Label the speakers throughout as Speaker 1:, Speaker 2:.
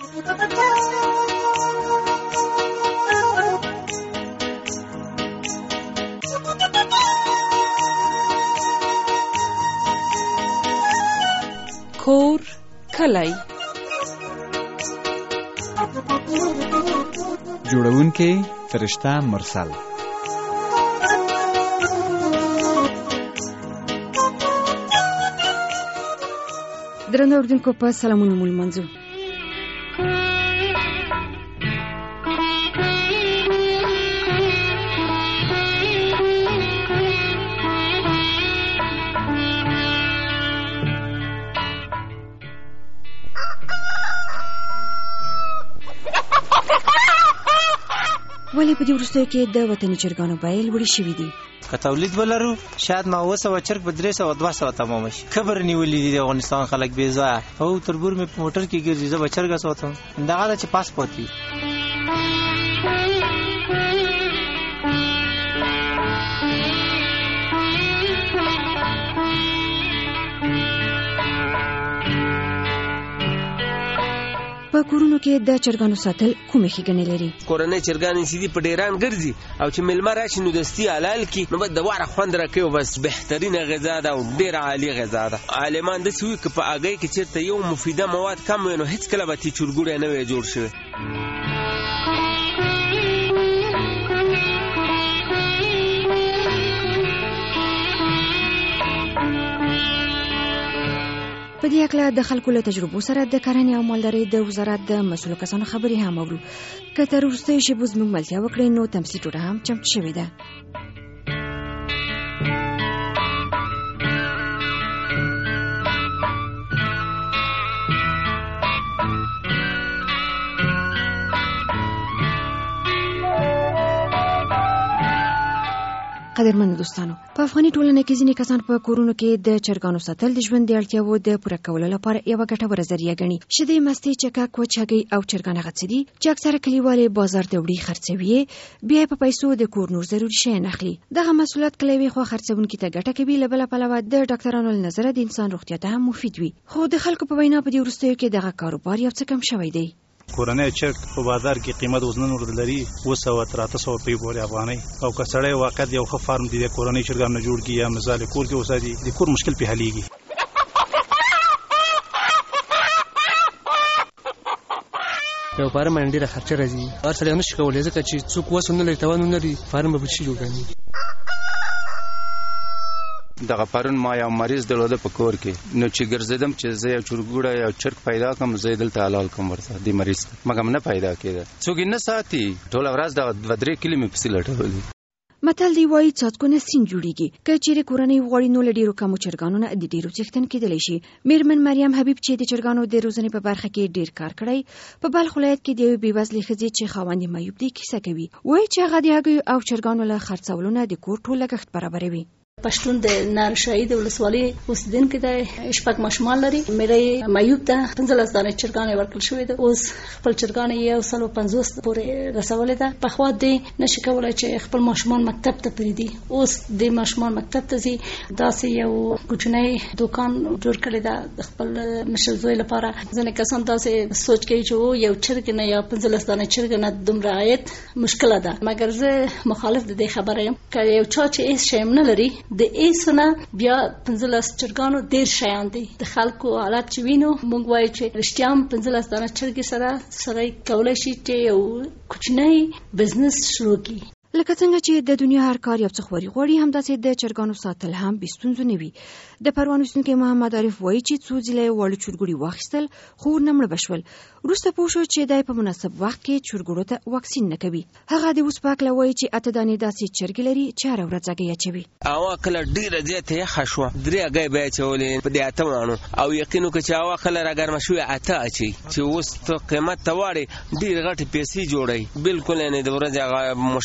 Speaker 1: کور کلی
Speaker 2: جوړونکی فرشته مرسل.
Speaker 3: درنو اوریدونکو په سلامونه مو لمانځو. ولې په دې وروستیو کې د وطني چرګانو بیې لوړې شوي دي؟
Speaker 4: که تولید ولرو شاید ما 200 چرګ په 300-200 تمام شي. خبر نیولې دي د افغانستان خلک بې ځایه او تربور مې په موټر کې ګرځي، زه به چرګه ساتم. دغه ده چې پاسپورت وي.
Speaker 3: په کورونو کې د چرګانو ساتل کومې ښېګڼې لري؟
Speaker 5: کورنۍ چرګانې چې دي په ډیران ګرځي او چې میلمه راشي نو دستي حلال کړي نو بس د واره خوند راکوي او بس بهترینه غذا ده او ډېره عالي غذا ده. عالمان داسې وایي که په هګۍ کې چېرته یو مفیده مواد کم وي نو هېڅکله به تې چرګوړی نه وی جوړ شوی.
Speaker 3: په دې اړه د خلکو له تجربو سره د کرنې او مالدارۍ د وزارت د مسؤلو کسانو خبرې هم اورو. که تر وروستیو شیبو زموږ ملتیا وکړئ نو تمثیل ټوټه هم چمتو شوې ده. قدرمن دوستانو، په افغاني ټولنه کې ځینې کسان په کورونو کې د چرګانو ساتل د ژوند د اړتیاوو د پوره کولو لپاره یوه ګټوره ذریعه ګڼي. شیدې، مستې، چکک، وچ هګۍ او چرګان هغه څه دي چې اکثره کلیوالې بازار ته وړي، خرڅوي، بیا په پیسو د کور نور ضروري شیان اخلي. دغه محصولات کله یوې خوا خرڅوونکي ته ګټه کوي، له بله پلوه د ډاکټرانو له نظره د انسان روغتیا ته هم مفید وي. خو د خلکو په وینا په دې وروستیو کې دغه کاروبار یو څه کم شوی دی.
Speaker 6: کورنۍ چرګ په بازار کې قیمت اوس نن ورته لري 200-300 روپۍ پورې افغانۍ، او که سړی واقعا یو ښه فارم دی د کورنۍ چرګانو نه جوړ کړي یا مثال کور کې وساتي، د کور مشکل پې حلېږي.
Speaker 7: یو فارم باندې ډېره خرچه راځي، هر سړی نشي کولی ځکه چې څوک وس نه لري، توان نه لري، فارم به چی جوړ کړي.
Speaker 8: دغه پرون ما یو مریض درلوده په کور کې، نو چې ګرځیدم چې زه یو چرګوړی یو چرګ پیدا کړم، زه یې دلته حلال کړم ورته دې مریض ته، مګر نه پیدا کېده، څوک یې نه ساتي. ټوله ورځ دغه 2-3 کیلې مې پسې لټولي.
Speaker 3: متل دی وایي څاڅکو نه سیند جوړیږي. که چیرې کورنۍ وغواړي نو له ډېرو کمو چرګانو نه د ډېرو څښتن کېدلی شي. میرمن مریم حبیب چې د چرګانو د روزنې په برخه کې ډېر کار کړی، په بلخ ولایت کې د یوې بېوزلې ښځې چې خاوند یې معیوب دی کیسه کوي. وایي چې هغه د هګیو او چرګانو له خرڅولو نه د کور ټول لګښت برابروي.
Speaker 9: پښتون د نارشاهي د ولسوالۍ اوسیدونکی دی، شپږ ماشومان لري. میرې معیوب ده، 15 دانې چرګانې ورکړل شوې ده. اوس خپل چرګانې 150 پورې رسولې ده. پخوا دې نشي کولی چې خپل ماشومان مکتب ته پرېږدي، اوس دې ماشومان مکتب ته ځي. داسې یو کوچنی دوکان جوړ کړی ده د خپل مشر زوی لپاره. ځینې کسان داسې سوچ کوي چې یو چرګ نه یا 15 دانې چرګ نه دومره عاید مشکله ده، مګر زه مخالف د دې خبره یم. که یو چا چې هېڅ شی نه لري، د ایسونه بیا 15 چرګانو ډېر شیان دي. د خلکو حالت چې وینو، موږ وایو چې رښتیا هم 15 دانه چرګې سره سړی کولی شي چې یو کوچنی بزنس شروع کړي.
Speaker 3: لکه څنګه چې د دنیا هر کار یو څه خوري غواړي، همداسې د چرګانو ساتل هم بې ستونزو نه وي. د پروان اوسېدونکی محمد عارف وایي چې څو ځله یې واړه چرګوړي واخیستل خو نه مړه به شول. وروسته پوه شو چې دی په مناسب وخت کې چرګوړو ته واکسین نه کوي. هغه د اوس په هکله وایي چې 8 دانې داسې چرګې لري چې هره ورځ هګۍ اچوي.
Speaker 5: هوا کله ډېره زیاته یخه شوه، 3 هګۍ به یې اچولې په دې 8 مڼو، او یقین وکړه چې هوا کله راګرمه شوې 8 اچوي، چې اوس ته قیمت ته واړې ډېر غټې پیسې جوړوي. بلکل یعنې د ورځې هغه مشکلات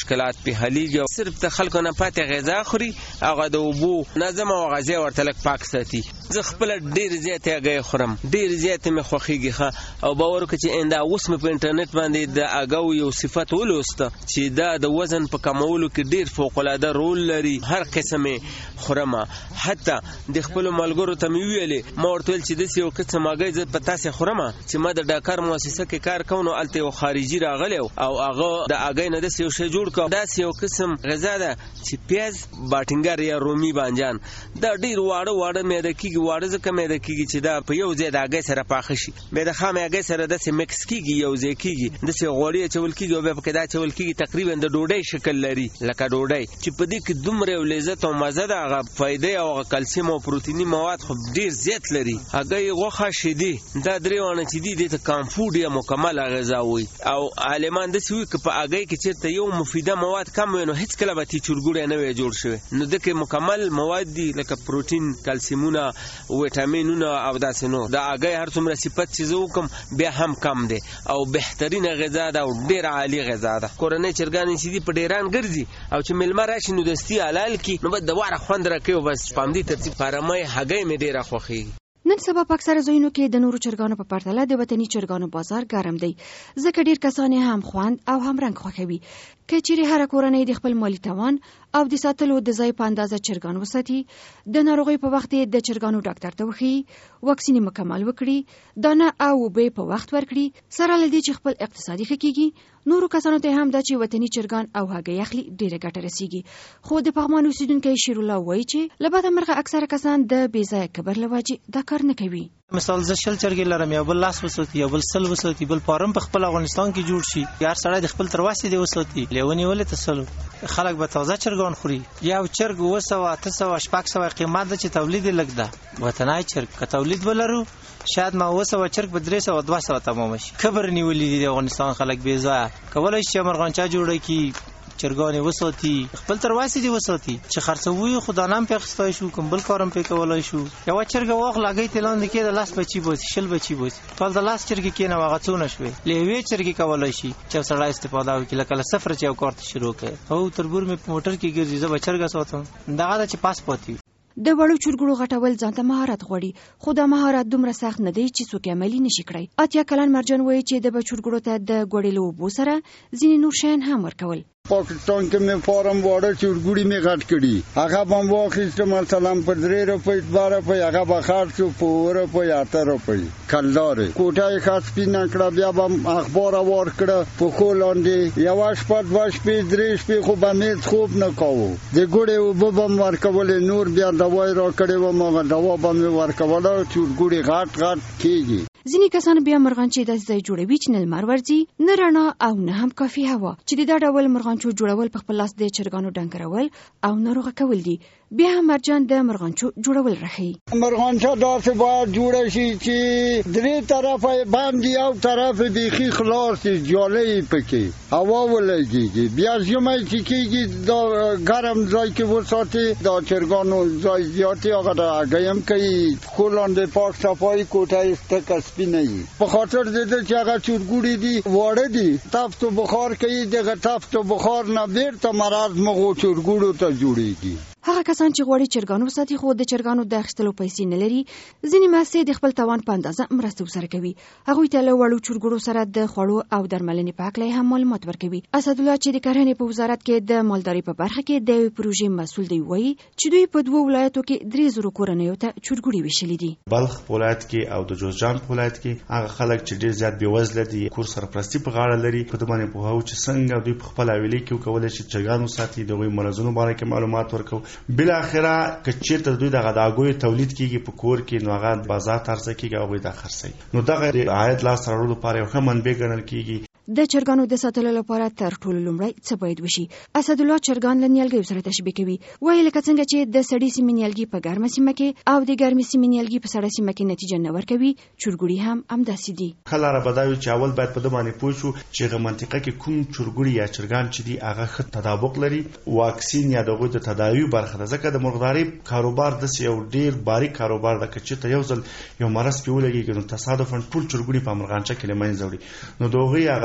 Speaker 5: په حلیږي، صرف د خلکو نه پاتې غذا خوري، هغه د اوبو نظم او غذا ورته لږ پاک ساتي. زه خپله ډېر زیاتې هګۍ خورم، ډېر زیاتې مې خوښېږي ښه. او باور وکړه چې دا اوس مې په انټرنیټ باندې د هګیو یو صفت ولوسته چې دا د وزن په کمولو کې ډېر فوق‌العاده رول لري. هر قسم یې خورم، حتی د خپلو ملګرو ته مې ویلې، ما ورته ویل چې داسې یو قسم هګۍ زه په تاسې خورم چې ما د ډاکټر مؤسسه کې کار کوم، نو هلته یو خارجي راغلی او هغه د هګۍ نه داسې یو شی جوړ کړ. داسې یو قسم غذا ده چې پیاز، باټینګر یا رومي بانجان، دا ډېر واړه میده کېږي. واړه ځکه میده کېږي چې دا په یو ځای د هګۍ سره پاخه شي، بیا د خامې هګۍ سره داسې مکس کېږي، یو ځای کېږي، داسې غوړي اچول کېږي او بیا پکې دا اچول کېږي، تقریبا د ډوډۍ شکل لري لکه ډوډۍ، چې په دې کې دومره یو لذت او مزه ده. هغه فایدې او هغه کلسیم او پروتیني مواد خو ډېر زیات لري. هګۍ، غوښه، شیدې، دا درې وانه چې دي دې ته کامفوډ یا مکمله غذا وایي. او عالمان داسې وایي که په هګۍ کې چېرته یو مفیده مواد کم وي نو هېڅکله به چورګوړی نه وی جوړ شوی، نو دکې مکمل مواد دي لکه پروتین، کلسیمونه، ویټامینونه او داسې نور. د هګۍ هر څومره صفت چې زه وکم بیا هم کم دی او بهترینه غذا ده او ډېره عالي غذا ده. کورنۍ چرګانې چې دي په ډیران ګرځي او چې میلمه راشي نو دستي حلال کړي، نو بس د واره خوند راکوي. بس په همدې ترتیب فارمۍ هګۍ مې ډېره خوښېږي.
Speaker 3: نن سبا په اکثره ځایونو کې د نورو چرګانو په پرتله د وطني چرګانو بازار ګرم دی، ځکه ډېر کسان هم خوند او هم رنګ خوښوي. که چیرې هره کورنۍ د خپل مالي توان او د ساتلو د ځای په اندازه چرګان وساتي، د ناروغۍ په وخت د چرګانو ډاکټر ته وښيي، واکسین مکمل وکړي، دانه او اوبه په وخت ورکړي، سره له دې چې خپل اقتصادي ښه کېږي، نورو کسانو ته هم دا چې وطني چرګان او هګۍ اخلي ډېره ګټه رسیږي. خو د پغمان اوسیدونکی شیرالله وایي چې له بده مرغه اکثره کسان د بې ځایه کبر له وجې دا کار نه کوي.
Speaker 4: مثال زه 20 چرګې لرم، یو بل لاس وساتي، یو بل سل وساتي، بل فارم په خپل افغانستان کې جوړ شي، هر سړی د خپل ترواسي دی وساتي، لیونی ولې تسلو خلک به تازه چرګان خوري. یو چرګ 200 800 600 قیمت ده چې تولید لګ ده. وطني چرګ که تولید ولرو شاید ما 200 چرګ په 300 200 تمام شي. خبر نیولې دي د افغانستان خلک بې ځای کولای شي مرغانچا جوړه کی چرګانې وساتي، خپل ترواسي دی وساتي چې خرڅوي خدا نام په خستای شو، کوم بل کارم په کولای شو. یو چرګ واخ لاګي تلاند کې د لاس بچي بوسي، شل بچي بوسي، ټول د لاس چرګ کې نه واغڅونه شوي. لوي چرګ کولای شي چې سړی استفاده وکړي، لکه صفر چې یو کارت شروع کړي او تربور مې په موټر کې ګرځي، زه بچرګ ساتم، دغه چې پاس پاتې.
Speaker 3: د وړو چرګړو غټول ځانته مهارت غواړي، خو دا مهارت دومره سخت نه دی چې څوک عملي نشي کړی. اتیا کلن مرجان وایي چې د بچرګړو ته د ګوړېلو اوبو سره ځینې نور شیان هم ورکول.
Speaker 10: پاکستان کې مې فارم واړه چورګوړي مې غټ کړي، هغه بم واخیسته مثلا په 3 روپۍ 12 روپۍ، هغه به خرڅ شو په 4 روپۍ 8 روپۍ. کلدار کوټه خاص پینه کړه، بیا به اخبار وار کړه په خولاندې یو شپه 2 شپې 3 شپې خو به مې خوب نه کاوه. د ګوړې وبو بم ورکول، نور بیا دواي را کړې و، ما دوا به مې ورکول، چورګوړي غټ غټ کیږي.
Speaker 3: ځینې کسان بیا مرغانچې داسې ځای جوړوي چې نه لمر ورځي، نه رڼا او نه هم کافي هوا، چې د دا ډول مرغانچو جوړول په خپل لاس د چرګانو ډنګرول او ناروغه کول دي. بیا هم مرجان د مرغانچو جوړول راخي.
Speaker 10: مرغانچه داسې باید جوړه شي چې 3 طرفه باندې او طرف بیخي خلاص جالۍ پکې هوا ولګيږي. بیا ژمي چې کېږي دا ګرم ځای کې وساتي، دا چرګانو ځای زیاتې هغه د هګۍ هم کوي، خولاندې پاک صفایي کوټه استکه سپینه وي، په خاطر د دې چې هغه چورګوړي دي واړه دي، تفت و بخار کوي، دغه تفت و بخار نه بیرته مرض مغو چورګوړو ته جوړیږي.
Speaker 3: هغه کسان چې غواړي چرګانو وساتي خو د چرګانو د اخیستلو پیسې نه لري، ځینې محصې د خپل توان په اندازه مرسته ورسره کوي. هغوی ته له وړو چرګړو سره د خوړو او درملنې په هکله هم معلومات ورکوي. اسدالله چې د کرهنې په وزارت کې د مالدارۍ په برخه کې د یوې پروژې مسؤل دی وایي چې دوی په 2 ولایتو کې 300 کورنیو ته چرګوړي ویشلي دي.
Speaker 11: بلخ ولایت کې او د جوزجان ولایت کې هغه خلک چې ډېر زیات بېوزله دي، کور سرپرستی په غاړه لري، په دې باندې پوهاو چې څنګه دوی په خپل حویلۍ کې وکولای شي چرګان وساتي، د هغوی مرضونو باندې کې معلومات ورکو. بالاخره که چیرته دوی دغه د هګیو تولید کیږي په کور کې، نو هغه بازار ته عرضه کیږي او دا خرڅي، نو دغه عاید لاس راوړلو لپاره یو ښه منبع ګڼل کیږي.
Speaker 3: د چرګانو د ساتلو لپاره تر ټولو لومړی څه باید وشي؟ اسدالله چرګان له نیالګیو سره تشبیه کوي، وایي لکه څنګه چې د سړې سیمې نیالګي په ګرمه سیمه کې او د ګرمې سیمې نیالګي په سړه سیمه کې نتیجه نه ورکوي، چرګوړي هم همداسې دي.
Speaker 11: خلاره بداوي چې اول باید په دې باندې پوه شو چې هغه منطقه کې کوم چرګوړي یا چرګان چې دي هغه ښه تطابق لري، واکسین یا دغه د تداوی برخه ده، ځکه د مرغداري کاروبار د یو ډیر باریک کاروبار ده، چې ته یو ځل یو مرض پیولېږي نو تصادفاً ټول چرګوړي په مرغانچه کې لمنځه وړي، نو دغه هغه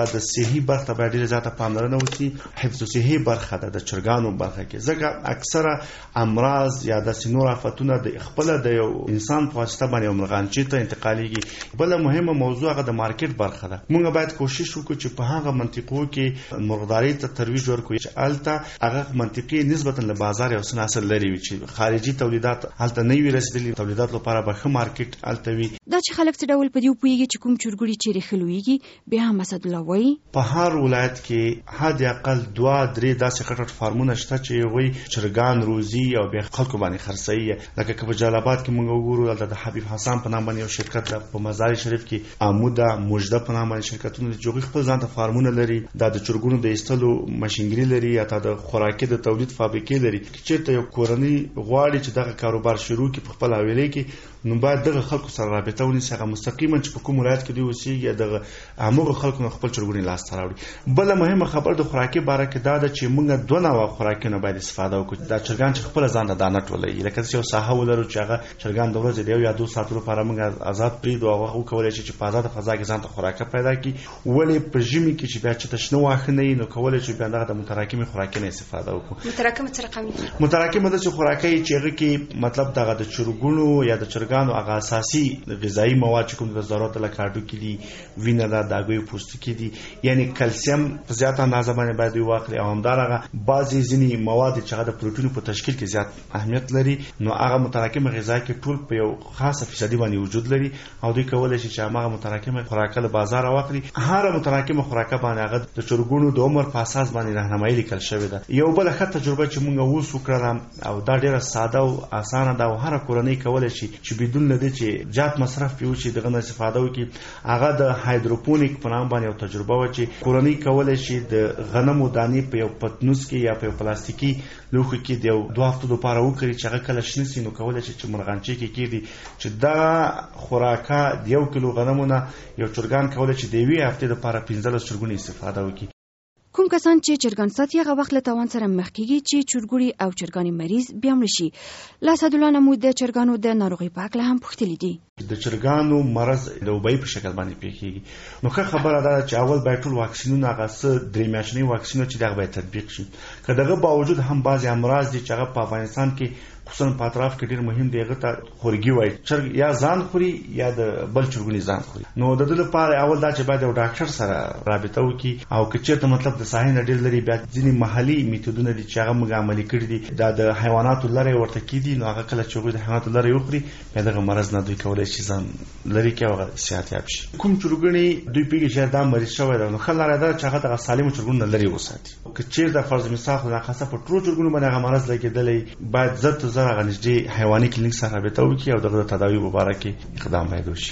Speaker 11: د صحي برخه ته باید ډېره زیاته پاملرنه وشي. حفظ صحي برخه ده د چرګانو برخه کې، ځکه اکثره امراض یا د نور آفتونه د خپل د یو انسان په واسطه باندې مرغانچې ته انتقالېږي. بل مهمه موضوع هغه د مارکیټ برخه ده. موږ باید کوشش وکړو چې په هغه منطقو کې مرغداري ته ترویج ورکړو چې الته هغه منطقي نسبتا له بازار او سناسل لري وي، چې خارجي تولیدات الته نه وي رسیدلي، تولیدات لپاره به ښه مارکیټ الته وي.
Speaker 3: دا چې خلک څه ډول په دې پوهیږي چې کوم چرګوړي چیرې خلويږي، بیا هم اسد الله وایي
Speaker 11: په هر ولایت کې حد اقل 2-3 داسې خټ فارمونه شته چې وي چرګان روزي او بیا خلکو باندې خرڅوي. لکه په جلال آباد کې موږ وګورو د حبیب حسن په نام باندې یو شرکت ده، په مزار شریف کې عموده مجده په نام باندې شرکتونه دي چې خپل ځان ته فارمونه لري، د چرګونو د ایستلو ماشینګری لري یا د خوراکي د تولید فابریکې لري. چې یو کورنۍ غواړي چې دغه کاروبار شروع کړي په خپل حواله کې، نو باید دغه خلکو سره رابطه ونیسي، هغه مستقیما چې په کوم ولایت کې دی اوسېږي دغه هغه خلکو نه خپل چرګونی لاس ته راوړي. بل مهمه خبر د خوراکي باره کې دا ده چې موږ دوه نوع خوراکونه باید استفاده وکړو. دا چرګان چې خپل ځان ته دانه ټولوي، لکه یو ساحه ولرو چې هغه چرګان د ورځې د 1 یا 2 ساعتو لپاره موږ آزاد پریږدو او هغه کولای شي چې په آزاد فضا کې ځان ته خوراک پیدا کړي. ولې په ژمي کې چې بیا چې تشنه واخه نه نو کولای شي بیا دغه متراکمي خوراکي نه استفاده وکړو.
Speaker 3: متراکمه څه رقم دي؟
Speaker 11: متراکمه د خوراکي چې هغه کې مطلب دغه د چرګونو یا د چرګانو هغه اساسي غذایی مواد چې کوم د ضرورت لکاډو کې دي، وینه ده، د هغوی پوستکي دي، یعنی کلسیم په زیاته اندازه باندې باید واخلي، او همدارنګه بعضې ځینې مواد چې هغه د پروټینو په تشکیل کې زیات اهمیت لري، نو هغه متراکمه غذا کې ټول په یو خاصه فیصدي باندې وجود لري، او دوی کولی شي چې هغه متراکمه خوراکه له بازار واخلي. هر متراکمه خوراکه باندې هغه د چرګونو د عمر په اساس باندې راهنمایي لیکل شوې ده. یو بل ښه تجربه چې موږ اوس وکړه او دا ډیره ساده او اسانه ده، او هر کورنۍ کولی شي چې بدون لدې چې زیات مصرف پیو شي دغه نه استفاده وکړي. هغه د هایدروپونیک په نام باندې یو تجربه و چې کورنۍ کولی شي د غنمو دانې په یو پتنوس کې یا په یو پلاستیکي لوښو کې د 2 هفتو لپاره وکړي چې هغه کله شنه سي، نو کولی شي چې مرغانچې کې کېږي چې دا خوراکه د 1 کیلو غنمو نه یو چرګان کولی شي د 1 هفتې لپاره 15 چرګونې استفاده وکړي.
Speaker 3: کوم کسان چې چرګان ساتي هغه وخت له تاوان سره مخ کیږي چې چرګوړي او چرګانې مریض بیا مړ شي. لاسد الله نمو د چرګانو د ناروغۍ په اړه هم پوښتلي دي.
Speaker 11: د چرګانو مرض د وبای په شکل باندې پیښیږي، نو ښه خبره ده چې اول باید ټول واکسینونه هغه 3 میاشتنی واکسینونه چې دغه باید تطبیق شي. که دغه باوجود هم بعضی امراض دي چې هغه په افغانستان کې خصوصا په اطراف کې ډیر مهم دی، هغه ته خورګي وایي، چرګ یا ځان خوري یا د بل چرګونی ځان خوري. نو د دې لپاره اول دا چې باید یو ډاکټر سره رابطه وکړي، او که چېرته مطلب د ساحې نه ډیر لري، بیا ځینې محلي میتودونه دي چې هغه موږ عملي کړي دي، دا د حیواناتو لرې ورته کېدي، نو هغه کله چې هغوی د حیواناتو لرې وخوري بیا دغه مرض نه دوی کولی شي ځان لرې کړي او هغه صحتیاب شي. کوم چرګونی دوی پوهېږي چې دا مریض شوی ده، نو ښه لاره ده چې هغه دغه سالمو چرګونو نه لرې وساتي. که چېرته فرض مثال خو ناخواسته په ټولو چرګونو باندې هغه مرض لګېدلی، باید زر تر زر هغه نږدې حیواني کلینیک سره رابطه وکړي او دغه د تداوي په باره کې اقدام باید وشي.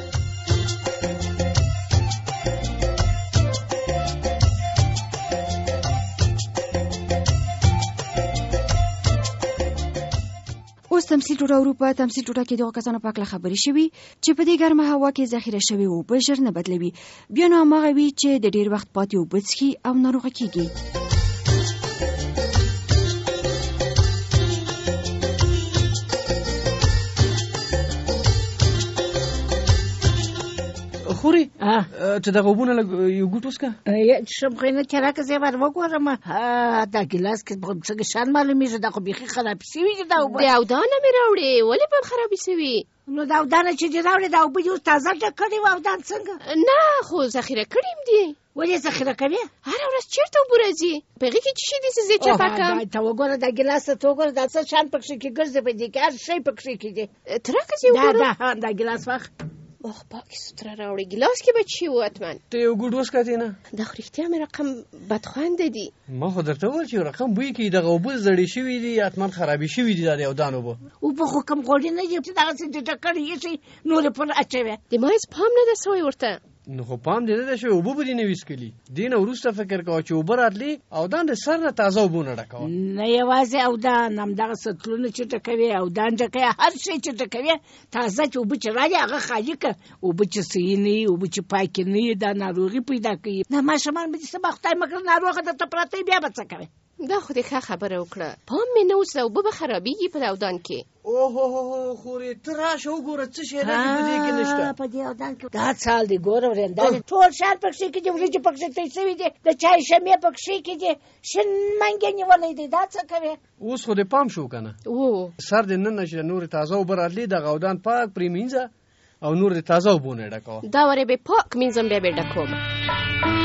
Speaker 3: اوس تمثیل ټوټه اروپا تمثیل ټوټه کې دغه کسانو په اړه خبرې شوي چې په دې ګرمه هوا کې ذخیره شوي اوبه ژر نه بدلوي، بیا نو هماغه وي چې د ډیر وخت پاتې اوبه څښي او ناروغه کیږي.
Speaker 7: خوري چې دغه وبونه یو ګوټ وسکه
Speaker 12: شمخینه چې راکه زه ور وګورم دا ګلاس کې څنګه شان معلومیږي دا خو بيخي خراب شوی دی. دا
Speaker 13: او دا نه مې راوړې ولې په خراب شوی؟
Speaker 12: نو دا دانه چې راوړې دا وبو یو تازه ټکړی و او دان څنګه
Speaker 13: نه خو ذخیره کړیم دی.
Speaker 12: ولې ذخیره کوي؟
Speaker 13: هر ورځ چیرته وبورځي پغې کې چې دې زه چې پاکم
Speaker 12: ته وګوره دا ګلاس ته وګوره دا څه شان پکې کې ګرځي په دې کې هر شی پکې کې دی.
Speaker 13: ترکه زه وګورم
Speaker 12: دا ګلاس واخ
Speaker 13: اوه پاکي ستره راوړي ګلاس کې بچي و اتمن
Speaker 7: ته یو ګډ وسکاتی نه
Speaker 13: دا خو رښتیا مې رقم بدخوند دي.
Speaker 7: ما خو درته وویل چې رقم بوی کې دغه اوبه زړې شوي دي، اتمن خرابې شوي دي. دا یو دان اوبه
Speaker 12: خو کوم غوړي نه دي چې دغه څه ټکړې شي نور پر اچوي
Speaker 13: د ما هیڅ پام نه ده سوی ورته.
Speaker 7: نو خو پام دې نه شوی اوبه به دې نه ویسکلي دین وروسته فکر کوه چې اوبه راتلی او دان د سر نه تازه اوبه نه ډکوه
Speaker 12: نه یوازې او دان همدغه سطلونه چې ټکوي او دان ډکوي هر شی چې ټکوي تازه چې اوبه چې رالي هغه خالي که اوبه چې صحیح نه وي اوبه چې پاکې نه وي دا ناروغي پیدا کوي. نه ماشومان به دې څه به خدای مګر ناروغه درته پراته بیا به څه کوي؟
Speaker 13: دا خو دې ښه خبره وکړه. پام مې نه و چې اوبه به خرابېږي په داودان کې.
Speaker 14: اوهو خورې ته راشه وګوره څه شی راځي په دې کې نشته.
Speaker 12: په دې داودان کې دا سال دی ګوره ورنده ټول ښار پکښې کې دي، وریجې پکښې توی شوي دي، د چای شمې پکښې کې دي، شین منګې نیولی دی. دا څه کوې؟
Speaker 14: اوس خو دې پام شو که نه سر دې ننه چې نورې تازه اوبه راتلي دغه اودان پاک پرې مینځه او نور دې تازه اوبو نه ډکوه.
Speaker 13: دا ورې به پاک مینځم بیا به ډکوم.